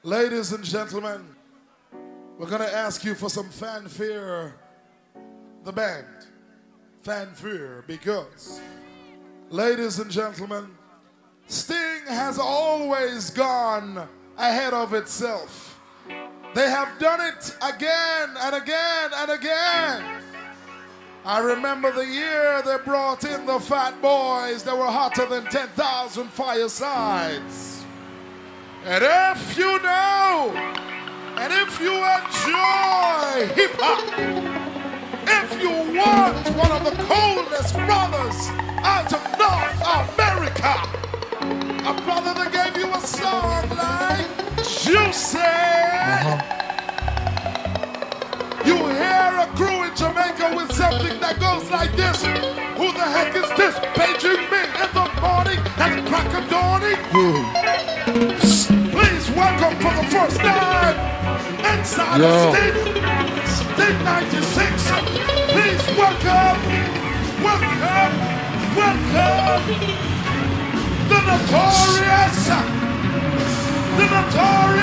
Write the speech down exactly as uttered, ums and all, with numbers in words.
Ladies and gentlemen, we're going to ask you for some fanfare, the band. Fanfare, because, ladies and gentlemen, Sting has always gone ahead of itself. They have done it again and again and again. I remember the year they brought in the Fat Boys that were hotter than ten thousand firesides. And if you know, and if you enjoy hip-hop, if you want one of the coldest brothers out of North America, a brother that gave you a song like Juicy. Uh-huh. You hear a crew in Jamaica with something that goes like this. Who the heck is this? Paging me in the morning at the crack of dawning. Please welcome for the first time inside Yo. the Sting, Sting ninety-six. Please welcome, welcome, welcome the notorious, the notorious